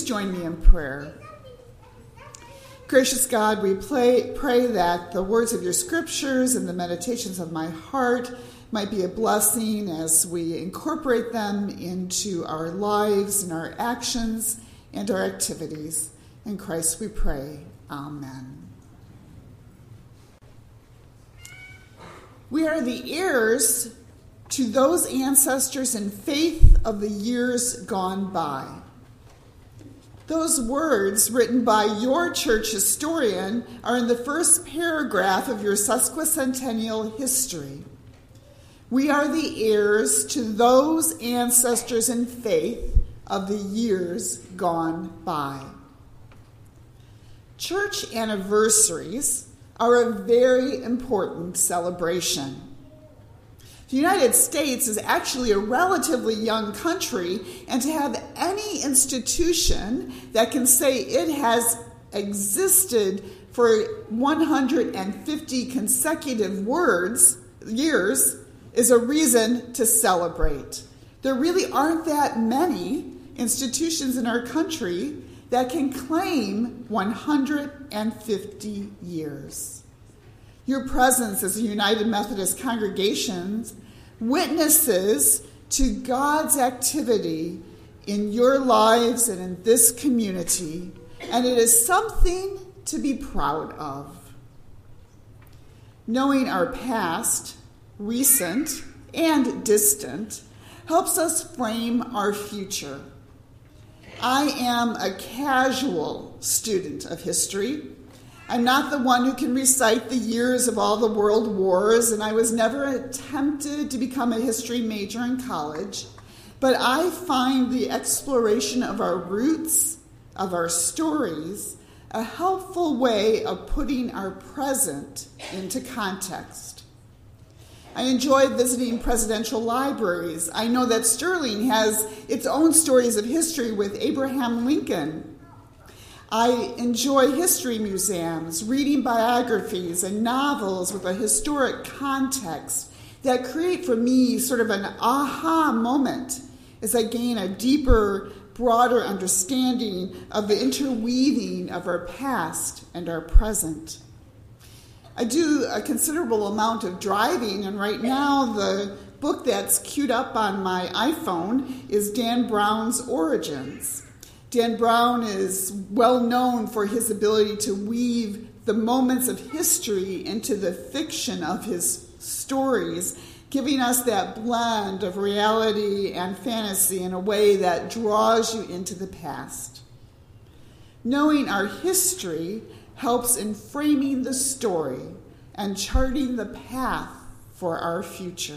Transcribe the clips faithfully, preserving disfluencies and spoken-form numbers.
please join me in prayer? Gracious God, we pray, pray that the words of your scriptures and the meditations of my heart might be a blessing as we incorporate them into our lives and our actions and our activities. In Christ we pray. Amen. We are the heirs to those ancestors in faith of the years gone by. Those words, written by your church historian, are in the first paragraph of your sesquicentennial history. We are the heirs to those ancestors in faith of the years gone by. Church anniversaries are a very important celebration. The United States is actually a relatively young country, and to have any institution that can say it has existed for one hundred fifty consecutive words, years is a reason to celebrate. There really aren't that many institutions in our country that can claim one hundred fifty years. Your presence as a United Methodist congregation witnesses to God's activity in your lives and in this community, and it is something to be proud of. Knowing our past, recent, and distant helps us frame our future. I am a casual student of history. I'm not the one who can recite the years of all the world wars, and I was never attempted to become a history major in college, but I find the exploration of our roots, of our stories, a helpful way of putting our present into context. I enjoy visiting presidential libraries. I know that Sterling has its own stories of history with Abraham Lincoln. I enjoy history museums, reading biographies and novels with a historic context that create for me sort of an aha moment as I gain a deeper, broader understanding of the interweaving of our past and our present. I do a considerable amount of driving, and right now the book that's queued up on my iPhone is Dan Brown's Origins. Dan Brown is well known for his ability to weave the moments of history into the fiction of his stories, giving us that blend of reality and fantasy in a way that draws you into the past. Knowing our history helps in framing the story and charting the path for our future.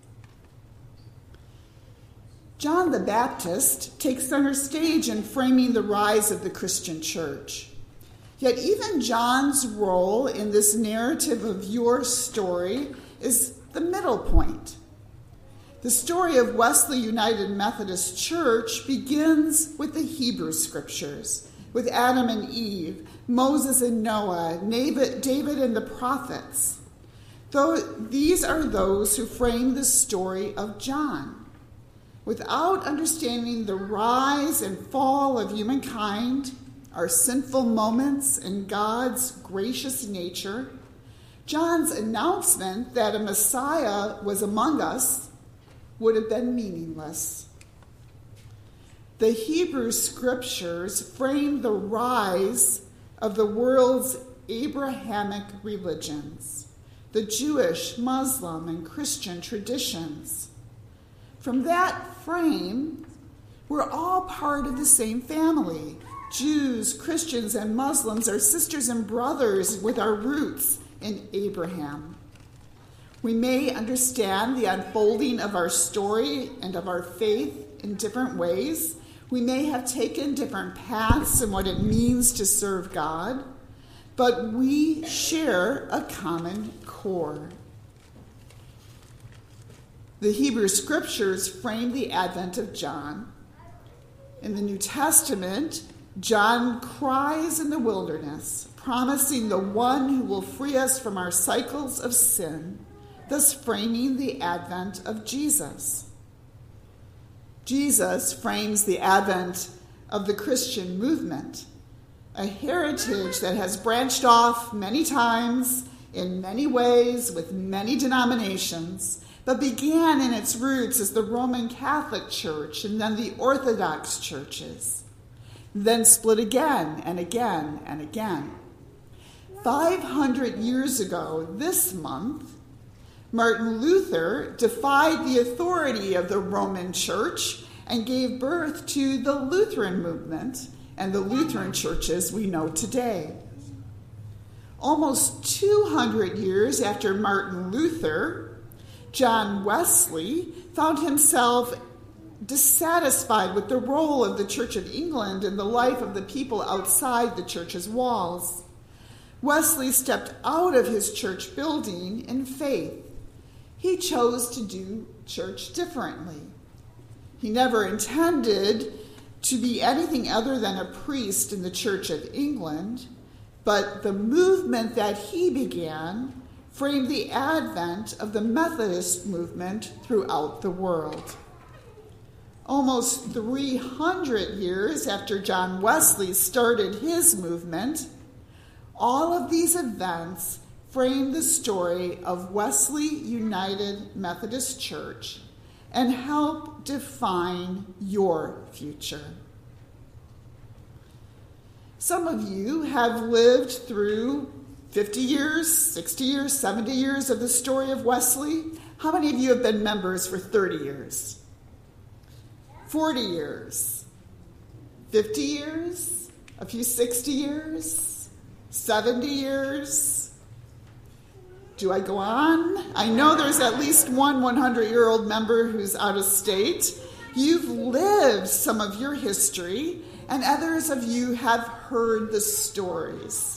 John the Baptist takes center stage in framing the rise of the Christian church. Yet even John's role in this narrative of your story is the middle point. The story of Wesley United Methodist Church begins with the Hebrew Scriptures, with Adam and Eve, Moses and Noah, David and the prophets. Though these are those who frame the story of John. Without understanding the rise and fall of humankind, our sinful moments, and God's gracious nature, John's announcement that a Messiah was among us would have been meaningless. The Hebrew Scriptures frame the rise of the world's Abrahamic religions, the Jewish, Muslim, and Christian traditions. From that frame, we're all part of the same family. Jews, Christians, and Muslims are sisters and brothers with our roots in Abraham. We may understand the unfolding of our story and of our faith in different ways. We may have taken different paths in what it means to serve God, but we share a common core. The Hebrew Scriptures frame the advent of John. In the New Testament, John cries in the wilderness, promising the one who will free us from our cycles of sin, thus framing the advent of Jesus. Jesus frames the advent of the Christian movement, a heritage that has branched off many times, in many ways, with many denominations, but began in its roots as the Roman Catholic Church and then the Orthodox churches, then split again and again and again. five hundred years ago this month, Martin Luther defied the authority of the Roman Church and gave birth to the Lutheran movement and the Lutheran churches we know today. Almost two hundred years after Martin Luther, John Wesley found himself dissatisfied with the role of the Church of England in the life of the people outside the church's walls. Wesley stepped out of his church building in faith. He chose to do church differently. He never intended to be anything other than a priest in the Church of England, but the movement that he began framed the advent of the Methodist movement throughout the world. Almost three hundred years after John Wesley started his movement, all of these events frame the story of Wesley United Methodist Church and help define your future. Some of you have lived through fifty years, sixty years, seventy years of the story of Wesley. How many of you have been members for thirty years? forty years? fifty years? A few sixty years? seventy years? Do I go on? I know there's at least one hundred-year-old member who's out of state. You've lived some of your history, and others of you have heard the stories.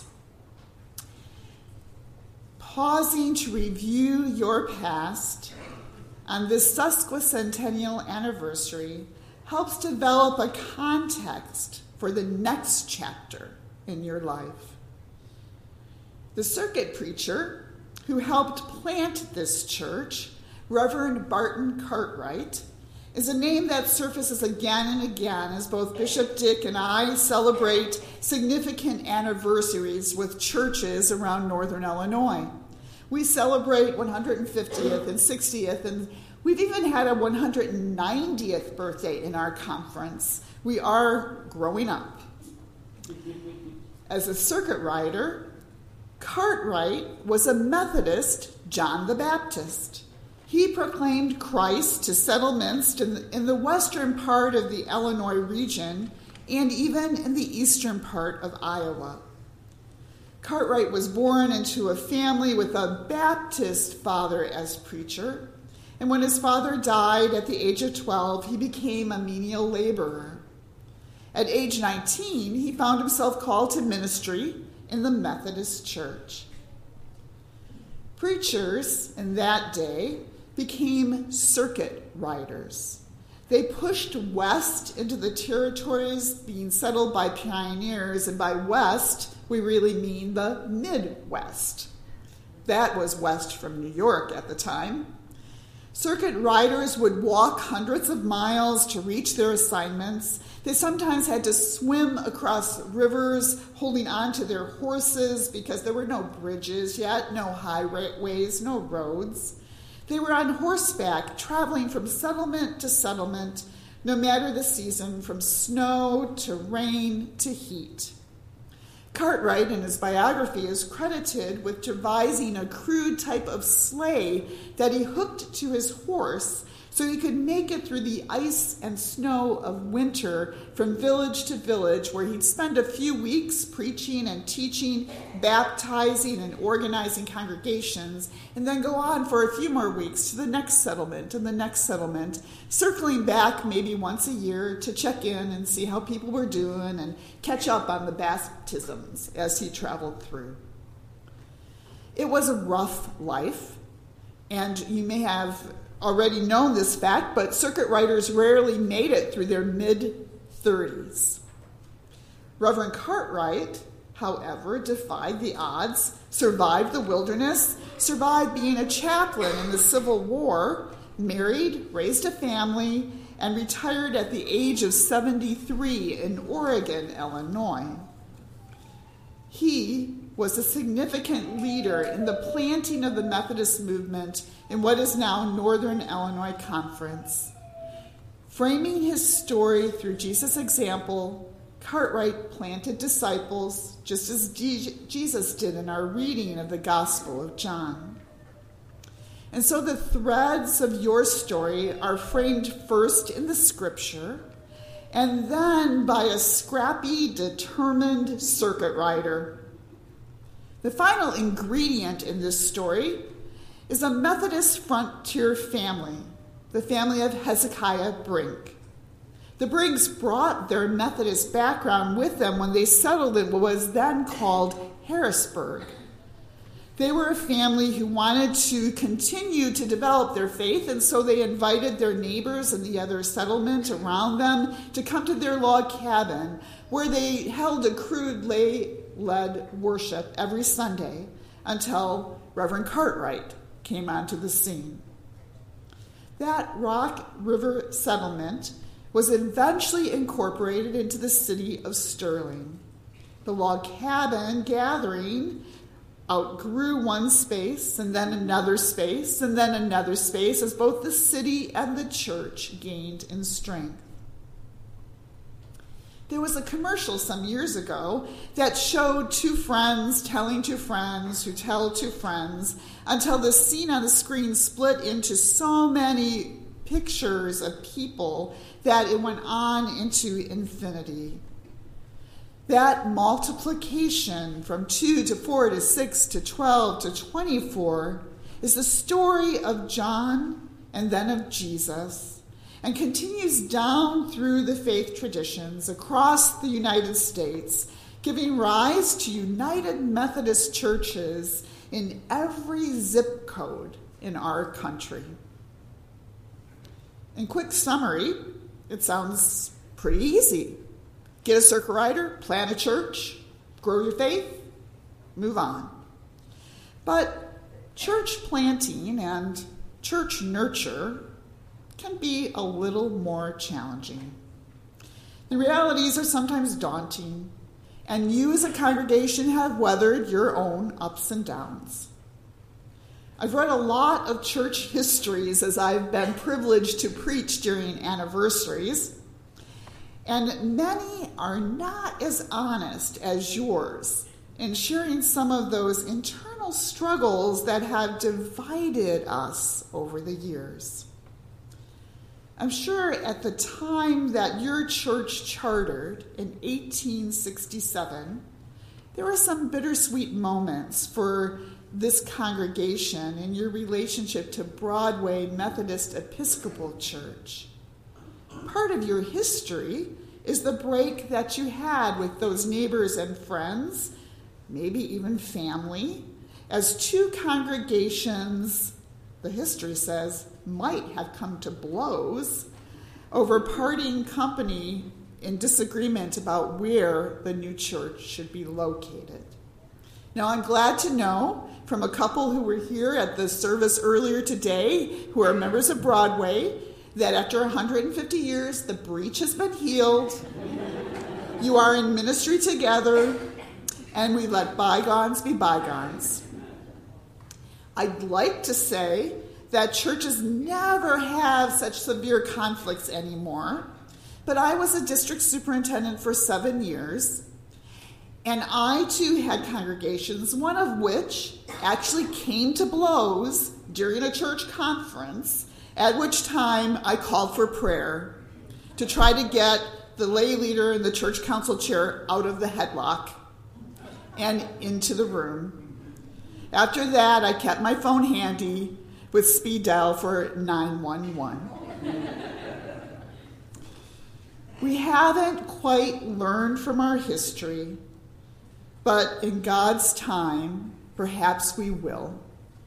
Pausing to review your past on this sesquicentennial anniversary helps develop a context for the next chapter in your life. The circuit preacher who helped plant this church, Reverend Barton Cartwright, is a name that surfaces again and again as both Bishop Dick and I celebrate significant anniversaries with churches around Northern Illinois. We celebrate one hundred fiftieth and sixtieth, and we've even had a one hundred ninetieth birthday in our conference. We are growing up. As a circuit rider, Cartwright was a Methodist John the Baptist. He proclaimed Christ to settlements in the western part of the Illinois region and even in the eastern part of Iowa. Cartwright was born into a family with a Baptist father as preacher, and when his father died at the age of twelve, he became a menial laborer. At age nineteen, he found himself called to ministry in the Methodist Church. Preachers in that day became circuit riders. They pushed west into the territories being settled by pioneers, and by west, we really mean the Midwest. That was west from New York at the time. Circuit riders would walk hundreds of miles to reach their assignments. They sometimes had to swim across rivers, holding on to their horses because there were no bridges yet, no highways, no roads. They were on horseback, traveling from settlement to settlement, no matter the season, from snow to rain to heat. Cartwright, in his biography, is credited with devising a crude type of sleigh that he hooked to his horse so he could make it through the ice and snow of winter from village to village, where he'd spend a few weeks preaching and teaching, baptizing and organizing congregations, and then go on for a few more weeks to the next settlement and the next settlement, circling back maybe once a year to check in and see how people were doing and catch up on the baptisms as he traveled through. It was a rough life, and you may have already known this fact, but circuit riders rarely made it through their mid-thirties. Reverend Cartwright, however, defied the odds, survived the wilderness, survived being a chaplain in the Civil War, married, raised a family, and retired at the age of seventy-three in Oregon, Illinois. He was a significant leader in the planting of the Methodist movement in what is now Northern Illinois Conference. Framing his story through Jesus' example, Cartwright planted disciples just as Jesus did in our reading of the Gospel of John. And so the threads of your story are framed first in the scripture and then by a scrappy, determined circuit rider. The final ingredient in this story is a Methodist frontier family, the family of Hezekiah Brink. The Brinks brought their Methodist background with them when they settled in what was then called Harrisburg. They were a family who wanted to continue to develop their faith, and so they invited their neighbors in the other settlement around them to come to their log cabin, where they held a crude lay-led worship every Sunday until Reverend Cartwright came onto the scene. That Rock River settlement was eventually incorporated into the city of Sterling. The log cabin gathering outgrew one space and then another space and then another space as both the city and the church gained in strength. There was a commercial some years ago that showed two friends telling two friends who tell two friends until the scene on the screen split into so many pictures of people that it went on into infinity. That multiplication from two to four to six to twelve to twenty-four is the story of John and then of Jesus, and continues down through the faith traditions across the United States, giving rise to United Methodist churches in every zip code in our country. In quick summary, it sounds pretty easy. Get a circuit rider, plant a church, grow your faith, move on. But church planting and church nurture can be a little more challenging. The realities are sometimes daunting, and you as a congregation have weathered your own ups and downs. I've read a lot of church histories as I've been privileged to preach during anniversaries, and many are not as honest as yours in sharing some of those internal struggles that have divided us over the years. I'm sure at the time that your church chartered in eighteen sixty-seven, there were some bittersweet moments for this congregation in your relationship to Broadway Methodist Episcopal Church. Part of your history is the break that you had with those neighbors and friends, maybe even family, as two congregations, the history says, might have come to blows over parting company in disagreement about where the new church should be located. Now, I'm glad to know from a couple who were here at the service earlier today, who are members of Broadway, that after one hundred fifty years, the breach has been healed. You are in ministry together, and we let bygones be bygones. I'd like to say that churches never have such severe conflicts anymore, but I was a district superintendent for seven years, and I too had congregations, one of which actually came to blows during a church conference, at which time I called for prayer to try to get the lay leader in the church council chair out of the headlock and into the room. After that, I kept my phone handy with speed dial for nine one one. We haven't quite learned from our history, but in God's time, perhaps we will.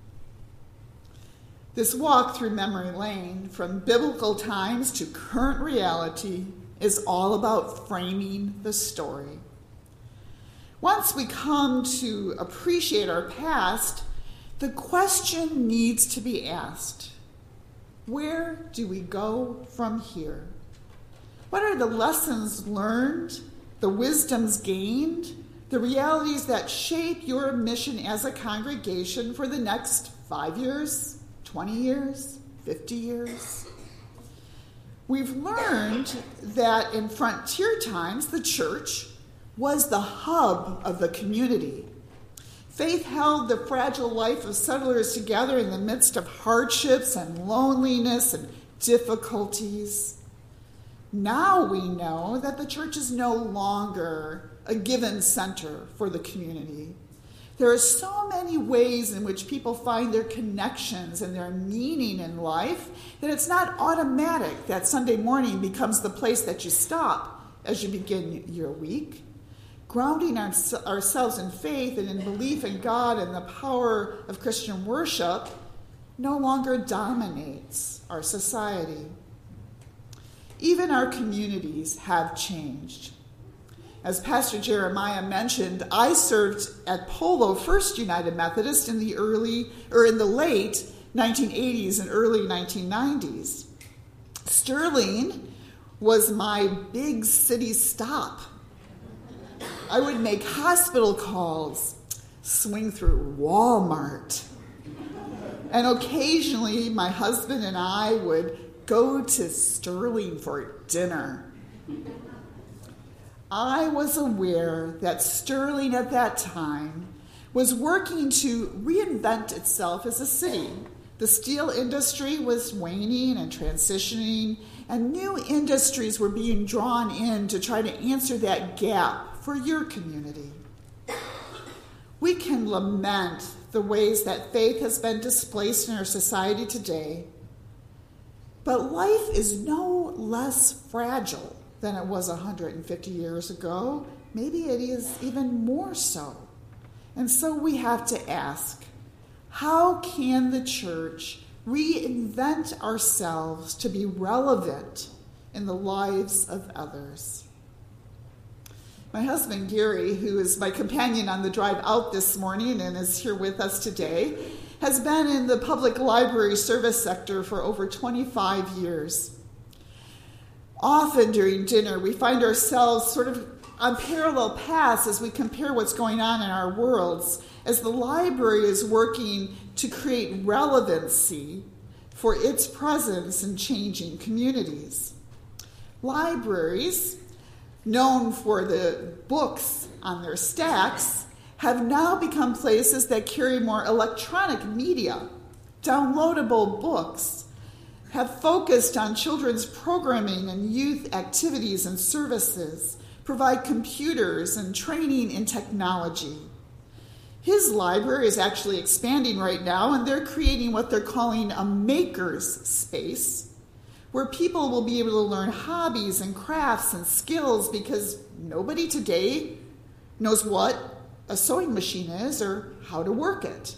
This walk through memory lane, from biblical times to current reality, is all about framing the story. Once we come to appreciate our past, the question needs to be asked: Where do we go from here? What are the lessons learned, the wisdoms gained, the realities that shape your mission as a congregation for the next five years, twenty years, fifty years? We've learned that in frontier times, the church was the hub of the community. Faith held the fragile life of settlers together in the midst of hardships and loneliness and difficulties. Now we know that the church is no longer a given center for the community. There are so many ways in which people find their connections and their meaning in life that it's not automatic that Sunday morning becomes the place that you stop as you begin your week. Grounding our, ourselves in faith and in belief in God and the power of Christian worship no longer dominates our society. Even our communities have changed. As Pastor Jeremiah mentioned, I served at Polo First United Methodist in the early or in the late nineteen eighties and early nineteen nineties. Sterling was my big city stop. I would make hospital calls, swing through Walmart, and occasionally my husband and I would go to Sterling for dinner. I was aware that Sterling at that time was working to reinvent itself as a city. The steel industry was waning and transitioning, and new industries were being drawn in to try to answer that gap for your community. We can lament the ways that faith has been displaced in our society today, but life is no less fragile than it was one hundred fifty years ago. Maybe it is even more so. And so we have to ask, how can the church reinvent ourselves to be relevant in the lives of others? My husband, Gary, who is my companion on the drive out this morning and is here with us today, has been in the public library service sector for over twenty-five years. Often during dinner, we find ourselves sort of on parallel paths as we compare what's going on in our worlds, as the library is working to create relevancy for its presence in changing communities. Libraries, known for the books on their stacks, have now become places that carry more electronic media, downloadable books, have focused on children's programming and youth activities and services, provide computers and training in technology. His library is actually expanding right now, and they're creating what they're calling a maker's space, where people will be able to learn hobbies and crafts and skills, because nobody today knows what a sewing machine is or how to work it.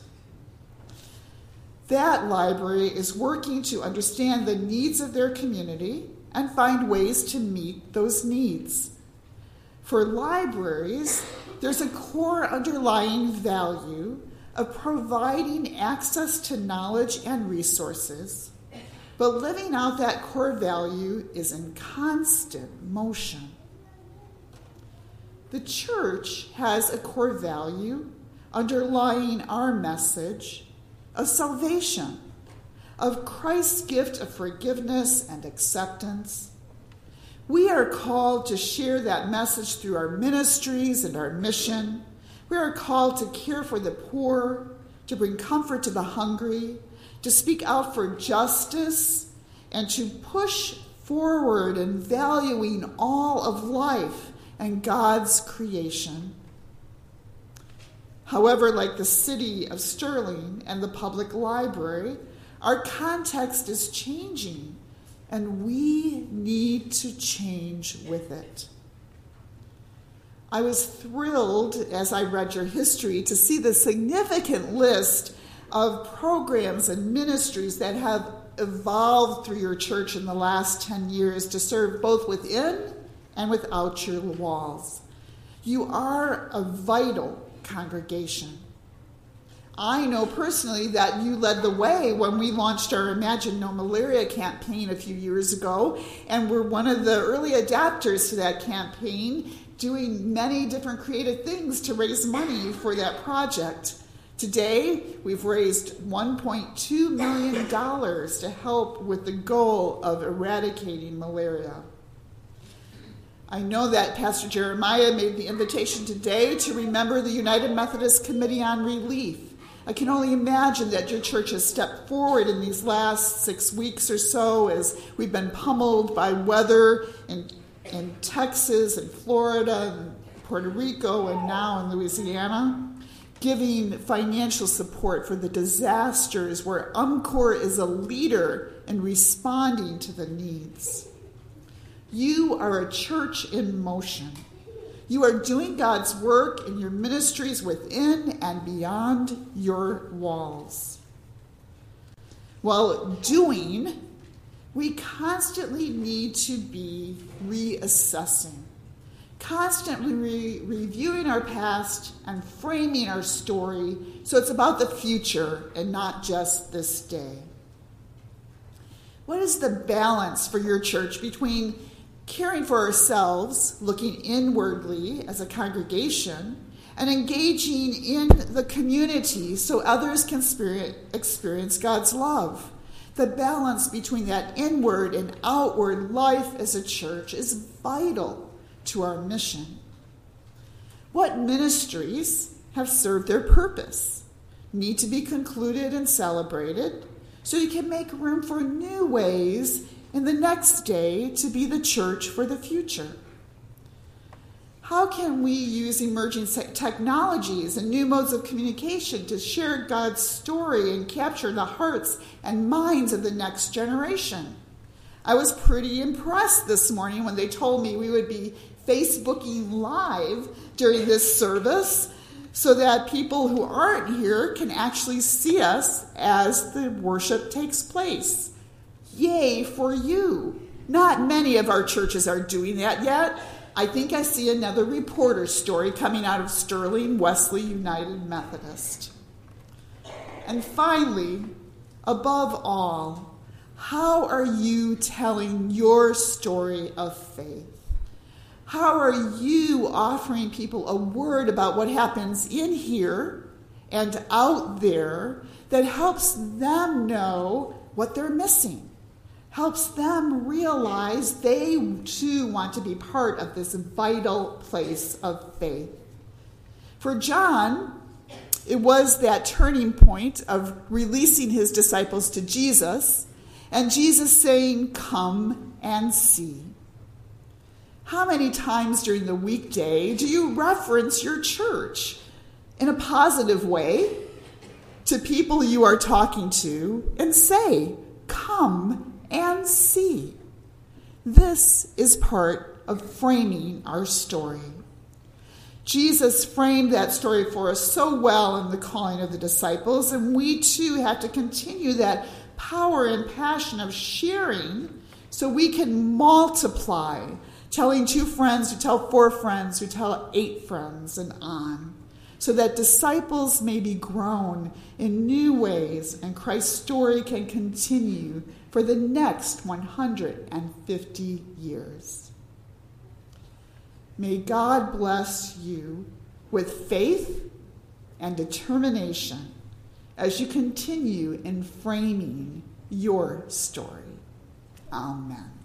That library is working to understand the needs of their community and find ways to meet those needs. For libraries, there's a core underlying value of providing access to knowledge and resources, but living out that core value is in constant motion. The church has a core value underlying our message of salvation, of Christ's gift of forgiveness and acceptance. We are called to share that message through our ministries and our mission. We are called to care for the poor, to bring comfort to the hungry, to speak out for justice, and to push forward in valuing all of life and God's creation. However, like the city of Sterling and the public library, our context is changing, and we need to change with it. I was thrilled as I read your history to see the significant list of programs and ministries that have evolved through your church in the last ten years to serve both within and without your walls. You are a vital congregation. I know personally that you led the way when we launched our Imagine No Malaria campaign a few years ago, and we're one of the early adapters to that campaign, doing many different creative things to raise money for that project. Today, we've raised one point two million dollars to help with the goal of eradicating malaria. I know that Pastor Jeremiah made the invitation today to remember the United Methodist Committee on Relief. I can only imagine that your church has stepped forward in these last six weeks or so as we've been pummeled by weather in, in Texas and Florida and Puerto Rico and now in Louisiana, giving financial support for the disasters where UMCOR is a leader in responding to the needs. You are a church in motion. You are doing God's work in your ministries within and beyond your walls. While doing, we constantly need to be reassessing, constantly re- reviewing our past and framing our story so it's about the future and not just this day. What is the balance for your church between caring for ourselves, looking inwardly as a congregation, and engaging in the community so others can experience God's love? The balance between that inward and outward life as a church is vital to our mission. What ministries have served their purpose, need to be concluded and celebrated, so you can make room for new ways in the next day to be the church for the future? How can we use emerging technologies and new modes of communication to share God's story and capture the hearts and minds of the next generation? I was pretty impressed this morning when they told me we would be Facebooking live during this service so that people who aren't here can actually see us as the worship takes place. Yay for you. Not many of our churches are doing that yet. I think I see another reporter story coming out of Sterling Wesley United Methodist. And finally, above all, how are you telling your story of faith? How are you offering people a word about what happens in here and out there that helps them know what they're missing? Helps them realize they too want to be part of this vital place of faith. For John, it was that turning point of releasing his disciples to Jesus, and Jesus saying, "Come and see." How many times during the weekday do you reference your church in a positive way to people you are talking to and say, "Come and see"? This is part of framing our story. Jesus framed that story for us so well in the calling of the disciples, and we too have to continue that power and passion of sharing so we can multiply, telling two friends who tell four friends who tell eight friends and on, so that disciples may be grown in new ways and Christ's story can continue for the next one hundred fifty years. May God bless you with faith and determination as you continue in framing your story. Amen.